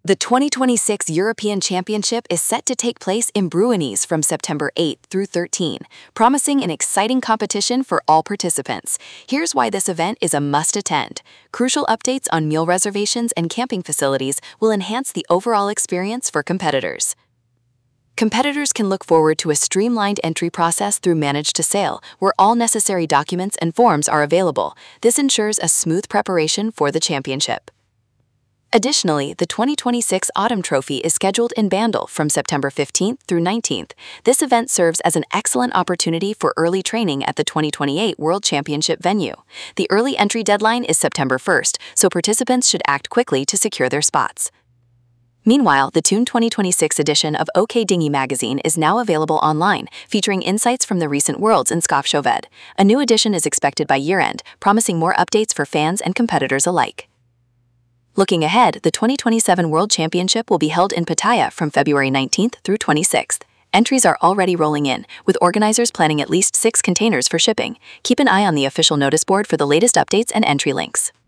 The 2026 European Championship is set to take place in Bruinese from September 8 through 13, promising an exciting competition for all participants. Here's why this event is a must-attend. Crucial updates on meal reservations and camping facilities will enhance the overall experience for competitors. Competitors can look forward to a streamlined entry process through Manage to Sail, where all necessary documents and forms are available. This ensures a smooth preparation for the championship. Additionally, the 2026 Autumn Trophy is scheduled in Bandel from September 15th through 19th. This event serves as an excellent opportunity for early training at the 2028 World Championship venue. The early entry deadline is September 1st, so participants should act quickly to secure their spots. Meanwhile, the Toon 2026 edition of OK Dinghy magazine is now available online, featuring insights from the recent Worlds in Skövde. A new edition is expected by year-end, promising more updates for fans and competitors alike. Looking ahead, the 2027 World Championship will be held in Pattaya from February 19th through 26th. Entries are already rolling in, with organizers planning at least 6 containers for shipping. Keep an eye on the official notice board for the latest updates and entry links.